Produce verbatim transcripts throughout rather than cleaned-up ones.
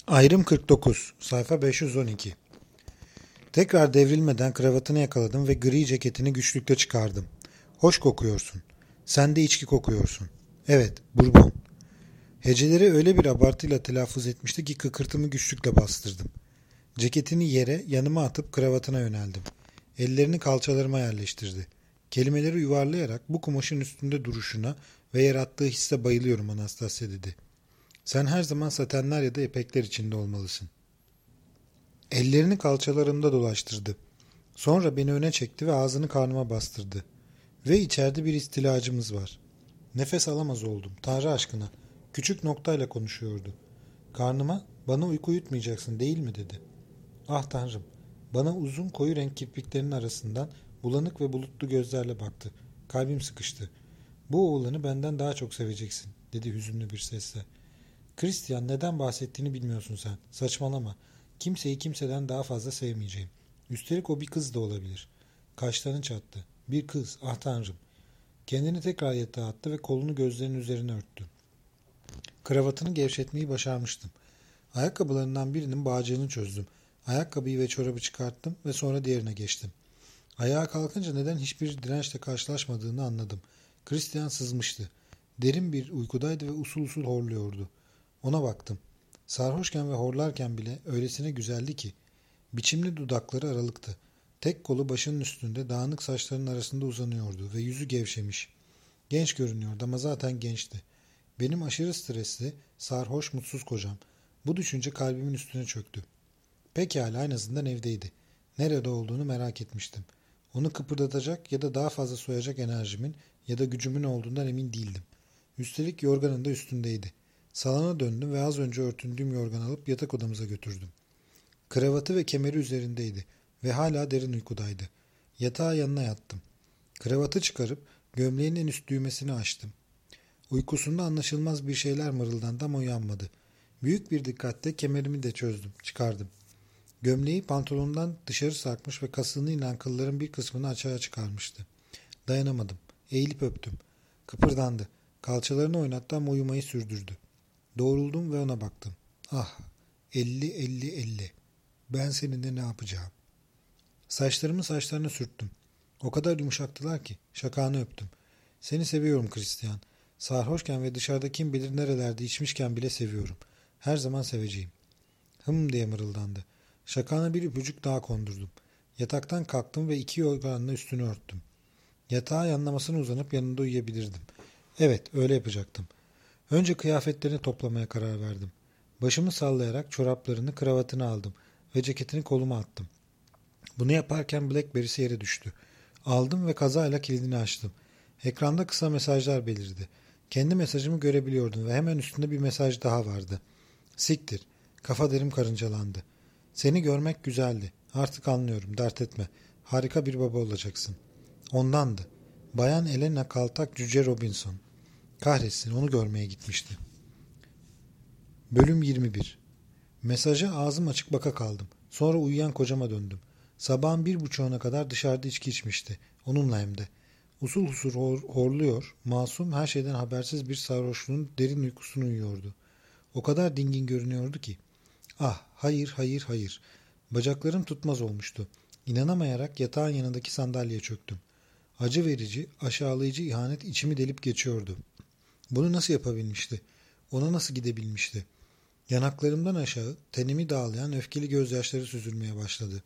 Ayrım kırk dokuz, sayfa beş yüz on iki. Tekrar devrilmeden kravatını yakaladım ve gri ceketini güçlükle çıkardım. Hoş kokuyorsun. Sen de içki kokuyorsun. Evet, bourbon. Heceleri öyle bir abartıyla telaffuz etmişti ki kıkırtımı güçlükle bastırdım. Ceketini yere, yanıma atıp kravatına yöneldim. Ellerini kalçalarıma yerleştirdi. Kelimeleri yuvarlayarak bu kumaşın üstünde duruşuna ve yarattığı hisse bayılıyorum Anastasya dedi. Sen her zaman satenler ya da ipekler içinde olmalısın. Ellerini kalçalarımda dolaştırdı. Sonra beni öne çekti ve ağzını karnıma bastırdı. Ve içeride bir istilacımız var. Nefes alamaz oldum. Tanrı aşkına. Küçük noktayla konuşuyordu. Karnıma, bana uyku uyutmayacaksın değil mi dedi. Ah Tanrım. Bana uzun koyu renk kirpiklerinin arasından bulanık ve bulutlu gözlerle baktı. Kalbim sıkıştı. Bu oğlanı benden daha çok seveceksin dedi hüzünlü bir sesle. Christian, neden bahsettiğini bilmiyorsun sen. Saçmalama. Kimseyi kimseden daha fazla sevmeyeceğim. Üstelik o bir kız da olabilir. Kaşlarını çattı. Bir kız, ah Tanrım. Kendini tekrar yatağa attı ve kolunu gözlerinin üzerine örttü. Kravatını gevşetmeyi başarmıştım. Ayakkabılarından birinin bağcığını çözdüm. Ayakkabıyı ve çorabı çıkarttım ve sonra diğerine geçtim. Ayağa kalkınca neden hiçbir dirençle karşılaşmadığını anladım. Christian sızmıştı. Derin bir uykudaydı ve usul usul horluyordu. Ona baktım. Sarhoşken ve horlarken bile öylesine güzeldi ki. Biçimli dudakları aralıktı. Tek kolu başının üstünde dağınık saçlarının arasında uzanıyordu ve yüzü gevşemiş. Genç görünüyordu ama zaten gençti. Benim aşırı stresli, sarhoş, mutsuz kocam. Bu düşünce kalbimin üstüne çöktü. Pekala, en azından evdeydi. Nerede olduğunu merak etmiştim. Onu kıpırdatacak ya da daha fazla soyacak enerjimin ya da gücümün olduğundan emin değildim. Üstelik yorganın da üstündeydi. Salona döndüm ve az önce örtündüğüm yorganı alıp yatak odamıza götürdüm. Kravatı ve kemeri üzerindeydi ve hala derin uykudaydı. Yatağa yanına yattım. Kravatı çıkarıp gömleğin en üst düğmesini açtım. Uykusunda anlaşılmaz bir şeyler mırıldandı ama uyanmadı. Büyük bir dikkatle kemerimi de çözdüm, çıkardım. Gömleği pantolondan dışarı sarkmış ve kasığıyla kılların bir kısmını açığa çıkarmıştı. Dayanamadım. Eğilip öptüm. Kıpırdandı. Kalçalarını oynattı ama uyumayı sürdürdü. Doğruldum ve ona baktım. Ah, elli elli elli. Ben seninle ne yapacağım? Saçlarımı saçlarına sürttüm. O kadar yumuşaktılar ki şakağını öptüm. Seni seviyorum Christian. Sarhoşken ve dışarıda kim bilir nerelerde içmişken bile seviyorum. Her zaman seveceğim. Hım diye mırıldandı. Şakağına bir öpücük daha kondurdum. Yataktan kalktım ve iki yorganla üstünü örttüm. Yatağa yanlamasına uzanıp yanında uyuyabilirdim. Evet, öyle yapacaktım. Önce kıyafetlerini toplamaya karar verdim. Başımı sallayarak çoraplarını, kravatını aldım ve ceketini koluma attım. Bunu yaparken Blackberry'si yere düştü. Aldım ve kazayla kilidini açtım. Ekranda kısa mesajlar belirdi. Kendi mesajımı görebiliyordum ve hemen üstünde bir mesaj daha vardı. Siktir. Kafa derim karıncalandı. Seni görmek güzeldi. Artık anlıyorum, dert etme. Harika bir baba olacaksın. Ondandı. Bayan Elena Kaltak Cüce Robinson. Kahretsin, onu görmeye gitmişti. Bölüm yirmi bir. Mesaja ağzım açık baka kaldım. Sonra uyuyan kocama döndüm. Sabahın bir buçuğuna kadar dışarıda içki içmişti. Onunla hem de. Usul usul hor horluyor, masum, her şeyden habersiz bir sarhoşluğun derin uykusunu uyuyordu. O kadar dingin görünüyordu ki. Ah, hayır, hayır, hayır. Bacaklarım tutmaz olmuştu. İnanamayarak yatağın yanındaki sandalyeye çöktüm. Acı verici, aşağılayıcı ihanet içimi delip geçiyordu. Bunu nasıl yapabilmişti? Ona nasıl gidebilmişti? Yanaklarımdan aşağı tenimi dağlayan öfkeli gözyaşları süzülmeye başladı.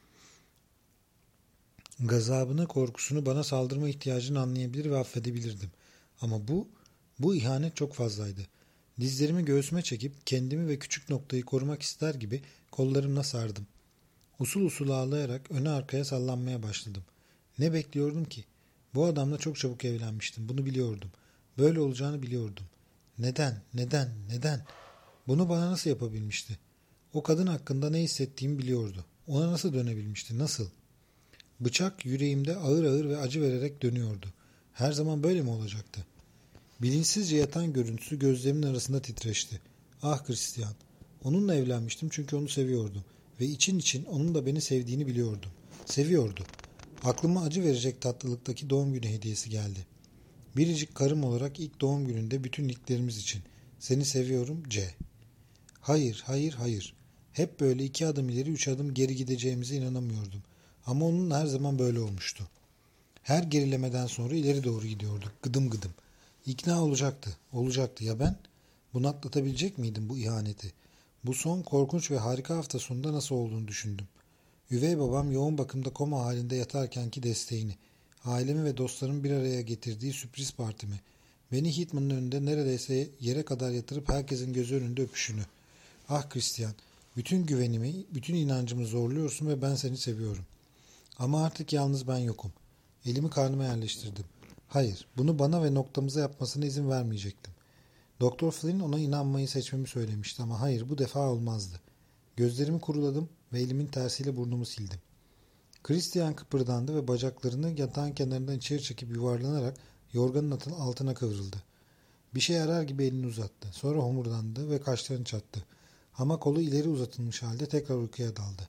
Gazabını, korkusunu, bana saldırma ihtiyacını anlayabilir ve affedebilirdim. Ama bu, bu ihanet çok fazlaydı. Dizlerimi göğsüme çekip kendimi ve küçük noktayı korumak ister gibi kollarımla sardım. Usul usul ağlayarak öne arkaya sallanmaya başladım. Ne bekliyordum ki? Bu adamla çok çabuk evlenmiştim. Bunu biliyordum. Böyle olacağını biliyordum. Neden, neden, neden? Bunu bana nasıl yapabilmişti? O kadın hakkında ne hissettiğimi biliyordu. Ona nasıl dönebilmişti, nasıl? Bıçak yüreğimde ağır ağır ve acı vererek dönüyordu. Her zaman böyle mi olacaktı? Bilinçsizce yatan görüntüsü gözlerimin arasında titreşti. Ah Christian! Onunla evlenmiştim çünkü onu seviyordum. Ve için için onun da beni sevdiğini biliyordum. Seviyordu. Aklıma acı verecek tatlılıktaki doğum günü hediyesi geldi. Biricik karım olarak ilk doğum gününde bütün ilklerimiz için. Seni seviyorum C. Hayır, hayır, hayır. Hep böyle iki adım ileri üç adım geri gideceğimize inanamıyordum. Ama onun her zaman böyle olmuştu. Her gerilemeden sonra ileri doğru gidiyorduk, gıdım gıdım. İkna olacaktı, olacaktı. Ya ben? Bunu atlatabilecek miydim bu ihaneti? Bu son korkunç ve harika hafta sonunda nasıl olduğunu düşündüm. Üvey babam yoğun bakımda koma halinde yatarkenki desteğini, ailemi ve dostlarımı bir araya getirdiği sürpriz partimi, beni Hitman'ın önünde neredeyse yere kadar yatırıp herkesin gözü önünde öpüşünü. Ah Christian, bütün güvenimi, bütün inancımı zorluyorsun ve ben seni seviyorum. Ama artık yalnız ben yokum. Elimi karnıma yerleştirdim. Hayır, bunu bana ve noktamıza yapmasına izin vermeyecektim. Doktor Flynn ona inanmayı seçmemi söylemişti ama hayır, bu defa olmazdı. Gözlerimi kuruladım ve elimin tersiyle burnumu sildim. Christian kıpırdandı ve bacaklarını yatağın kenarından içeri çekip yuvarlanarak yorganın altına kıvrıldı. Bir şey arar gibi elini uzattı. Sonra homurdandı ve kaşlarını çattı. Ama kolu ileri uzatılmış halde tekrar uykuya daldı.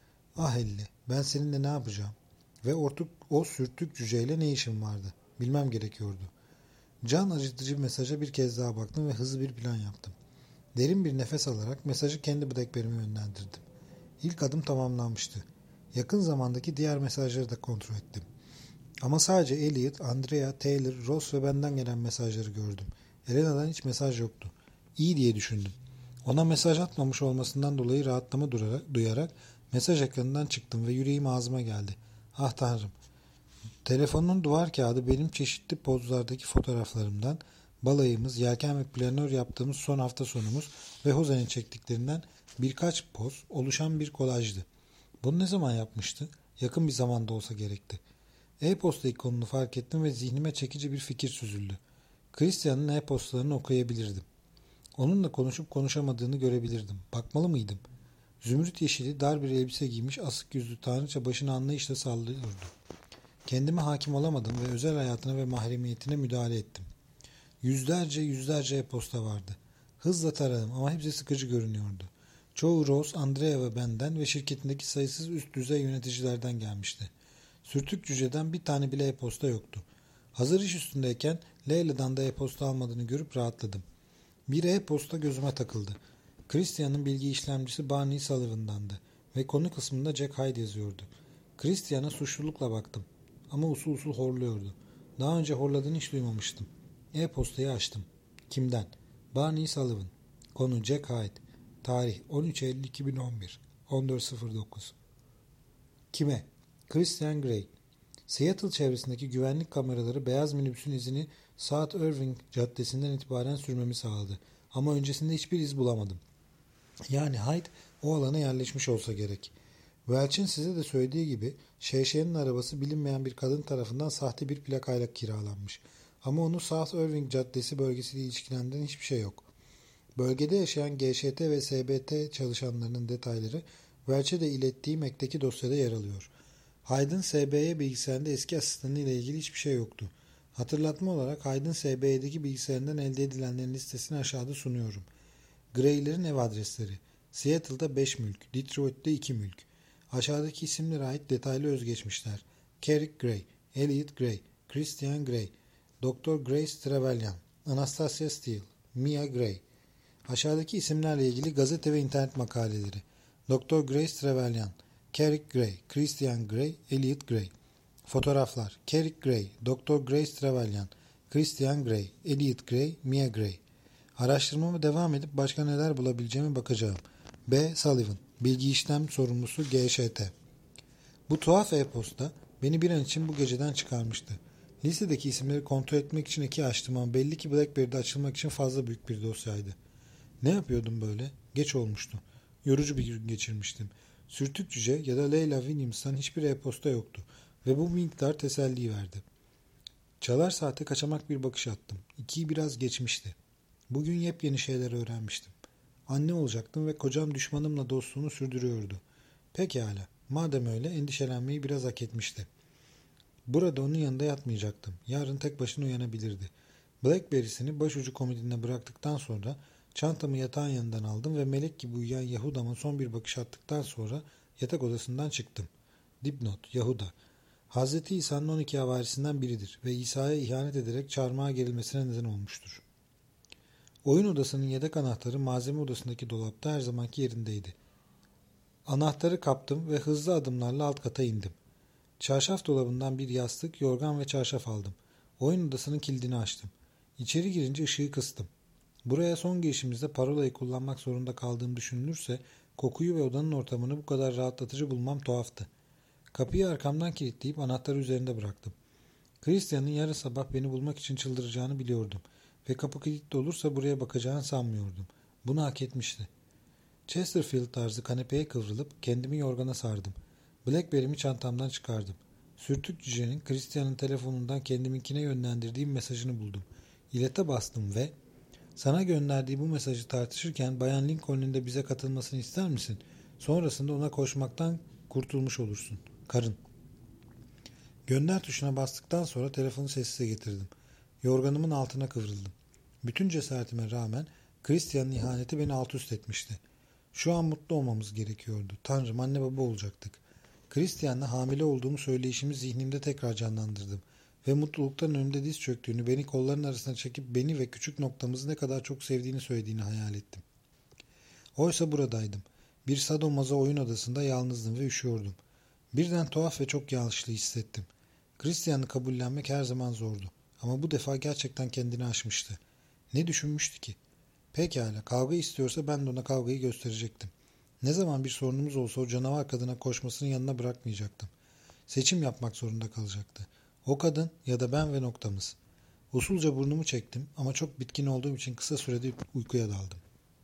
Ah Elli, ben seninle ne yapacağım? Ve ortuk, o sürtük cüceyle ne işim vardı? Bilmem gerekiyordu. Can acıtıcı bir mesaja bir kez daha baktım ve hızlı bir plan yaptım. Derin bir nefes alarak mesajı kendi Blackberry'me yönlendirdim. İlk adım tamamlanmıştı. Yakın zamandaki diğer mesajları da kontrol ettim. Ama sadece Elliot, Andrea, Taylor, Ross ve benden gelen mesajları gördüm. Elena'dan hiç mesaj yoktu. İyi diye düşündüm. Ona mesaj atmamış olmasından dolayı rahatlama duyarak mesaj ekranından çıktım ve yüreğim ağzıma geldi. Ah Tanrım! Telefonun duvar kağıdı benim çeşitli pozlardaki fotoğraflarımdan, balayımız, yelken ve planör yaptığımız son hafta sonumuz ve Jose'nin çektiklerinden birkaç poz oluşan bir kolajdı. Bunu ne zaman yapmıştı? Yakın bir zamanda olsa gerekti. E-posta ikonunu fark ettim ve zihnime çekici bir fikir süzüldü. Christian'ın e-postalarını okuyabilirdim. Onunla konuşup konuşamadığını görebilirdim. Bakmalı mıydım? Zümrüt yeşili dar bir elbise giymiş asık yüzlü tanrıça başını anlayışla sallıyordu. Kendime hakim olamadım ve özel hayatına ve mahremiyetine müdahale ettim. Yüzlerce yüzlerce e-posta vardı. Hızla taradım ama hepsi sıkıcı görünüyordu. Çoğu Rose, Andrea ve benden ve şirketindeki sayısız üst düzey yöneticilerden gelmişti. Sürtük cüceden bir tane bile e-posta yoktu. Hazır iş üstündeyken Leyla'dan da e-posta almadığını görüp rahatladım. Bir e-posta gözüme takıldı. Christian'ın bilgi işlemcisi Barney Sullivan'dandı ve konu kısmında Jack Hyde yazıyordu. Christian'a suçlulukla baktım ama usul usul horluyordu. Daha önce horladığını hiç duymamıştım. E-postayı açtım. Kimden? Barney Sullivan. Konu Jack Hyde. Tarih on üç Eylül iki bin on bir. on dört sıfır dokuz. Kime? Christian Grey. Seattle çevresindeki güvenlik kameraları beyaz minibüsün izini South Irving Caddesi'nden itibaren sürmemi sağladı. Ama öncesinde hiçbir iz bulamadım. Yani Hyde o alana yerleşmiş olsa gerek. Welch'in size de söylediği gibi Şeyşe'nin arabası bilinmeyen bir kadın tarafından sahte bir plakayla kiralanmış. Ama onu South Irving Caddesi bölgesiyle ilişkilendiren hiçbir şey yok. Bölgede yaşayan G Ş T ve S B T çalışanlarının detayları Welch'e de ilettiğim ekteki dosyada yer alıyor. Hyde'ın S B Y bilgisayarında eski asistanı ile ilgili hiçbir şey yoktu. Hatırlatma olarak Hyde'ın S B Y'deki bilgisayarından elde edilenlerin listesini aşağıda sunuyorum. Grey'lerin ev adresleri: Seattle'da beş mülk, Detroit'te iki mülk. Aşağıdaki isimlere ait detaylı özgeçmişler: Carrick Gray, Elliot Gray, Christian Gray, doktor Grace Trevelyan, Anastasia Steele, Mia Gray. Aşağıdaki isimlerle ilgili gazete ve internet makaleleri: doktor Grace Trevelyan, Carrick Gray, Christian Gray, Elliot Gray. Fotoğraflar: Carrick Gray, doktor Grace Trevelyan, Christian Gray, Elliot Gray, Mia Gray. Araştırmama devam edip başka neler bulabileceğime bakacağım. B. Sullivan, bilgi işlem sorumlusu G Ş T. Bu tuhaf e-posta beni bir an için bu geceden çıkarmıştı. Listedeki isimleri kontrol etmek için eki açtım ama belli ki BlackBerry'de açılmak için fazla büyük bir dosyaydı. Ne yapıyordum böyle? Geç olmuştu. Yorucu bir gün geçirmiştim. Sürtük cüce ya da Leyla Williams'tan hiçbir e-posta yoktu ve bu miktar teselli verdi. Çalar saate kaçamak bir bakış attım. İkiyi biraz geçmişti. Bugün yepyeni şeyler öğrenmiştim. Anne olacaktım ve kocam düşmanımla dostluğunu sürdürüyordu. Pekala, madem öyle endişelenmeyi biraz hak etmişti. Burada onun yanında yatmayacaktım. Yarın tek başına uyanabilirdi. Blackberry'sini başucu komodine bıraktıktan sonra çantamı yatağın yanından aldım ve melek gibi uyuyan Yahuda'ma son bir bakış attıktan sonra yatak odasından çıktım. Dipnot: Yahuda Hazreti İsa'nın on iki havarisinden biridir ve İsa'ya ihanet ederek çarmıha gerilmesine neden olmuştur. Oyun odasının yedek anahtarı malzeme odasındaki dolapta her zamanki yerindeydi. Anahtarı kaptım ve hızlı adımlarla alt kata indim. Çarşaf dolabından bir yastık, yorgan ve çarşaf aldım. Oyun odasının kilidini açtım. İçeri girince ışığı kıstım. Buraya son girişimizde parolayı kullanmak zorunda kaldığım düşünülürse kokuyu ve odanın ortamını bu kadar rahatlatıcı bulmam tuhaftı. Kapıyı arkamdan kilitleyip anahtarı üzerinde bıraktım. Christian'ın yarın sabah beni bulmak için çıldıracağını biliyordum ve kapı kilitli olursa buraya bakacağını sanmıyordum. Bunu hak etmişti. Chesterfield tarzı kanepeye kıvrılıp kendimi yorgana sardım. Blackberry'mi çantamdan çıkardım. Sürtük cücenin Christian'ın telefonundan kendiminkine yönlendirdiğim mesajını buldum. İlete bastım ve "Sana gönderdiği bu mesajı tartışırken Bayan Lincoln'un da bize katılmasını ister misin? Sonrasında ona koşmaktan kurtulmuş olursun. Karın." Gönder tuşuna bastıktan sonra telefonu sessize getirdim. Yorganımın altına kıvrıldım. Bütün cesaretime rağmen Christian'ın ihaneti beni alt üst etmişti. Şu an mutlu olmamız gerekiyordu. Tanrım, anne baba olacaktık. Christian'la hamile olduğumu söyleyişimi zihnimde tekrar canlandırdım. Ve mutluluktan önümde diz çöktüğünü, beni kolların arasına çekip beni ve küçük noktamızı ne kadar çok sevdiğini söylediğini hayal ettim. Oysa buradaydım. Bir sadomazo oyun odasında yalnızdım ve üşüyordum. Birden tuhaf ve çok yanlışlı hissettim. Christian'ı kabullenmek her zaman zordu. Ama bu defa gerçekten kendini aşmıştı. Ne düşünmüştü ki? Pekala, kavga istiyorsa ben de ona kavgayı gösterecektim. Ne zaman bir sorunumuz olsa o canavar kadına koşmasının yanına bırakmayacaktım. Seçim yapmak zorunda kalacaktı. O kadın ya da ben ve noktamız. Usulca burnumu çektim ama çok bitkin olduğum için kısa sürede uykuya daldım.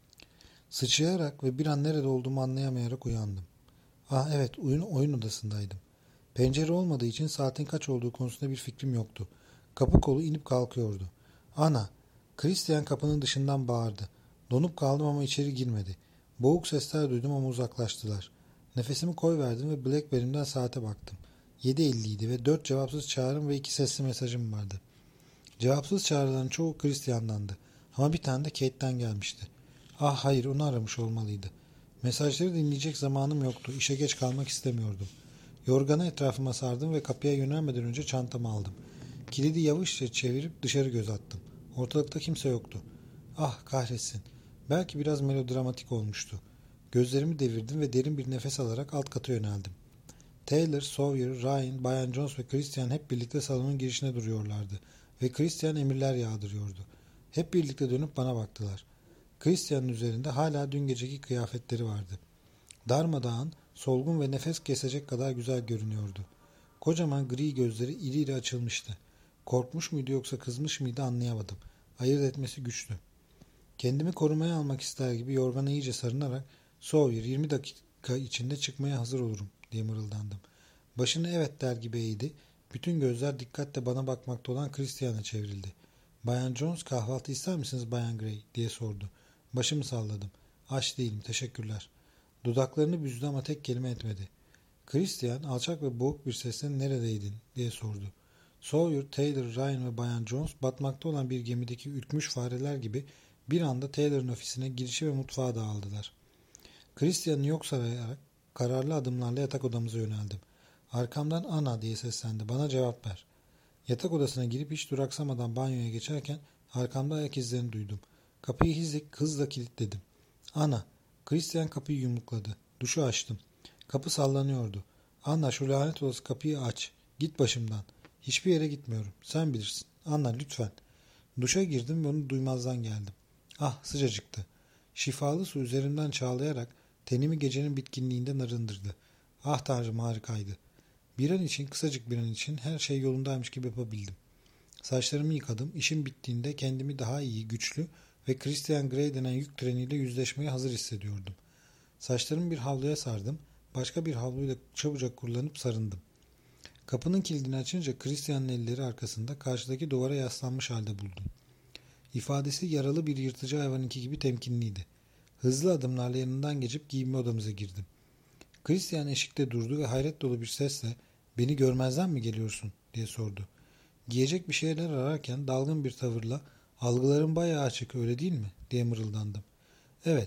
Sıçrayarak ve bir an nerede olduğumu anlayamayarak uyandım. Ah evet, oyun, oyun odasındaydım. Pencere olmadığı için saatin kaç olduğu konusunda bir fikrim yoktu. Kapı kolu inip kalkıyordu. "Ana!" Christian kapının dışından bağırdı. Donup kaldım ama içeri girmedi. Boğuk sesler duydum ama uzaklaştılar. Nefesimi koyverdim ve Blackberry'imden saate baktım. yedi elli idi ve dört cevapsız çağrım ve iki sesli mesajım vardı. Cevapsız çağrıların çoğu Christian'dandı. Ama bir tane de Kate'den gelmişti. Ah hayır, onu aramış olmalıydı. Mesajları dinleyecek zamanım yoktu. İşe geç kalmak istemiyordum. Yorganı etrafıma sardım ve kapıya yönelmeden önce çantamı aldım. Kilidi yavaşça çevirip dışarı göz attım. Ortalıkta kimse yoktu. Ah kahretsin. Belki biraz melodramatik olmuştu. Gözlerimi devirdim ve derin bir nefes alarak alt kata yöneldim. Taylor, Sawyer, Ryan, Bayan Jones ve Christian hep birlikte salonun girişine duruyorlardı ve Christian emirler yağdırıyordu. Hep birlikte dönüp bana baktılar. Christian'ın üzerinde hala dün geceki kıyafetleri vardı. Darmadağın, solgun ve nefes kesecek kadar güzel görünüyordu. Kocaman gri gözleri iri iri açılmıştı. Korkmuş muydu yoksa kızmış mıydı anlayamadım. Ayırt etmesi güçtü. Kendimi korumaya almak ister gibi yorgana iyice sarınarak "Sawyer, yirmi dakika içinde çıkmaya hazır olurum," diye mırıldandım. Başını evet der gibi eğdi. Bütün gözler dikkatle bana bakmakta olan Christian'a çevrildi. "Bayan Jones, kahvaltı ister misiniz Bayan Gray?" diye sordu. Başımı salladım. "Aç değilim, teşekkürler." Dudaklarını büzdü ama tek kelime etmedi. Christian alçak ve boğuk bir sesle "Neredeydin?" diye sordu. Sawyer, Taylor, Ryan ve Bayan Jones batmakta olan bir gemideki ürkmüş fareler gibi bir anda Taylor'ın ofisine, girişi ve mutfağa dağıldılar. Christian'ı yok sayarak kararlı adımlarla yatak odamıza yöneldim. Arkamdan "Ana!" diye seslendi. "Bana cevap ver." Yatak odasına girip hiç duraksamadan banyoya geçerken arkamda ayak izlerini duydum. Kapıyı hızla, hızla kilitledim. "Ana!" Christian kapıyı yumrukladı. Duşu açtım. Kapı sallanıyordu. "Anna, şu lanet olası kapıyı aç. Git başımdan." "Hiçbir yere gitmiyorum. Sen bilirsin. Anna, lütfen." Duşa girdim ve onu duymazdan geldim. Ah, sıcacıktı. Şifalı su üzerimden çağlayarak tenimi gecenin bitkinliğinden arındırdı. Ah tanrım, harikaydı. Bir an için, kısacık bir an için her şey yolundaymış gibi yapabildim. Saçlarımı yıkadım. İşim bittiğinde kendimi daha iyi, güçlü ve Christian Grey denen yük treniyle yüzleşmeye hazır hissediyordum. Saçlarımı bir havluya sardım. Başka bir havluyla çabucak kurulanıp sarındım. Kapının kilidini açınca Christian'ın elleri arkasında karşıdaki duvara yaslanmış halde buldum. İfadesi yaralı bir yırtıcı hayvanınki gibi temkinliydi. Hızlı adımlarla yanından geçip giyinme odamıza girdim. Christian eşikte durdu ve hayret dolu bir sesle "Beni görmezden mi geliyorsun?" diye sordu. Giyecek bir şeyler ararken dalgın bir tavırla "Algılarım bayağı açık, öyle değil mi?" diye mırıldandım. "Evet."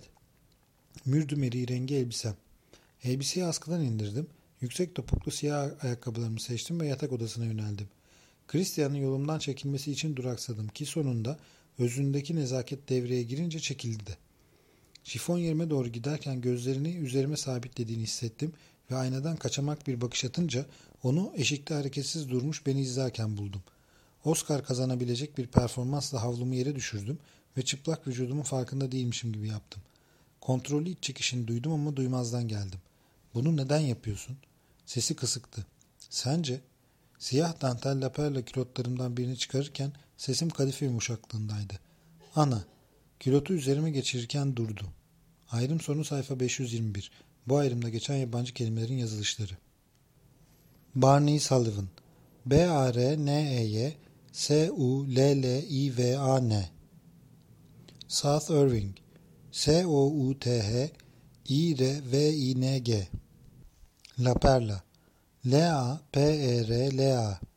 Mürdümeri rengi elbisem. Elbiseyi askıdan indirdim. Yüksek topuklu siyah ayakkabılarımı seçtim ve yatak odasına yöneldim. Christian'ın yolumdan çekilmesi için duraksadım ki sonunda Özündeki nezaket devreye girince çekildi de. Şifon yerime doğru giderken gözlerini üzerime sabitlediğini hissettim ve aynadan kaçamak bir bakış atınca onu eşikte hareketsiz durmuş beni izlerken buldum. Oscar kazanabilecek bir performansla havlumu yere düşürdüm ve çıplak vücudumun farkında değilmişim gibi yaptım. Kontrollü iç çekişini duydum ama duymazdan geldim. Bunu neden yapıyorsun? Sesi kısıktı. Sence? Siyah dantel laperle külotlarımdan birini çıkarırken sesim kadife yumuşaklığındaydı. Ana, külotu üzerime geçirirken durdu. Ayrım sonu sayfa beş yüz yirmi bir. Bu ayrımda geçen yabancı kelimelerin yazılışları. Barney Sullivan B A R N E Y S U L L I V A N South Irving S O U T H I R V I N G La Perla L A P E R L A